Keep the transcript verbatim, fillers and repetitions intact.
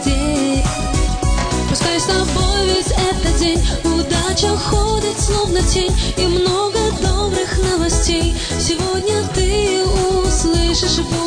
людей. Пускай с тобой весь этот день удача ходит словно тень, и много добрых новостей сегодня ты услышишь.